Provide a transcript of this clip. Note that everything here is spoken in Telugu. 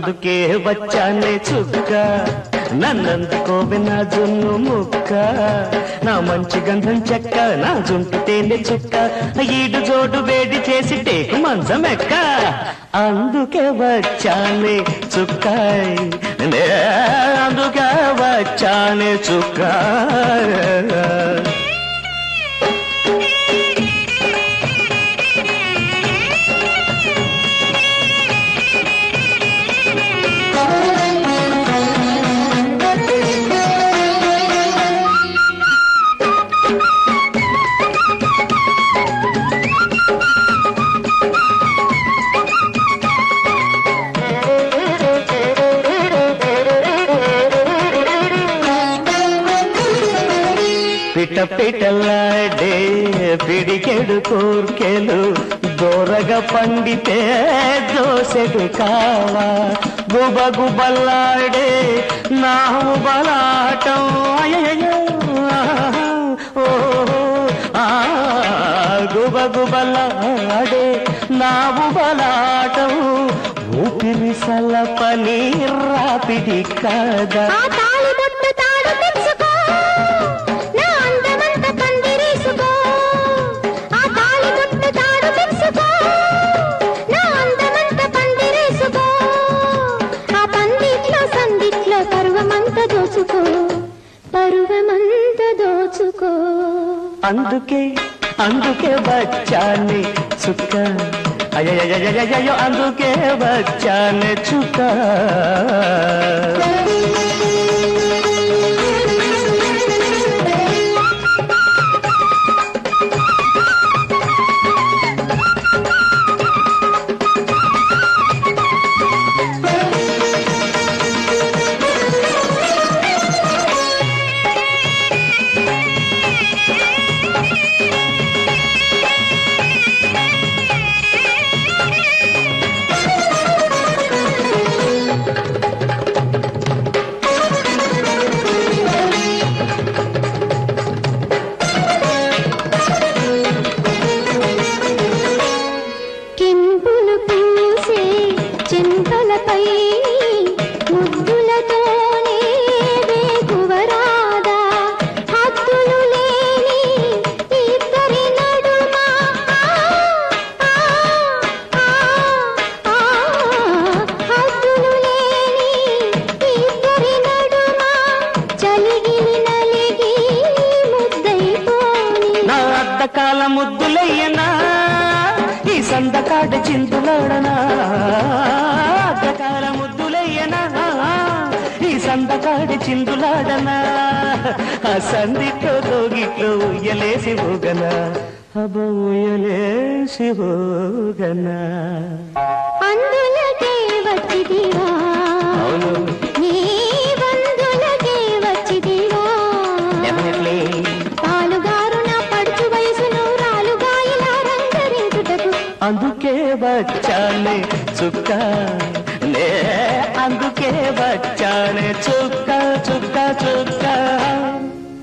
అందుకే వచ్చానే చుక్క, నన్నందుకోవే నా జున్ను ముక్క, నా మంచి గంధం చెక్క, నా జుంటి తేనె చుక్క, ఈడు జోడు వేడి చేసి టేకు మంచం ఎక్క. అందుకే వచ్చానే చుక్క, అందుకే వచ్చానే చుక్క. పిట పిటలాడే పిడికెడు కోర్కెలు దోరగా పండితే దోసెడు కావా, గుబ గుబలాడే నావు బలాటం గుబ గుబలాడే నావు బలాటం ఊపిరి సలపని రాపిడి కదా. అందుకే అందుకే వచ్చానే చుక్క, అయ్యో అందుకే వచ్చానే చుక్క. కాల ముద్దులయ్యనా ఈ సందకాడ చిందులాడనా, కాల ముద్దులయ్యనా ఈ సందకాడ చిందులాడనా, ఆ సందిట్లో దోగిట్లో ఉయ్యలేసి ఊగనా, అబ్బ ఉయ్యలేసి ఊగనా. అందులకే వచ్చిదివా అవును నీ బంధులకే వచ్చిదివా, అందుకే వచ్చానే చుక్క, నే అందుకే వచ్చానే చుక్క.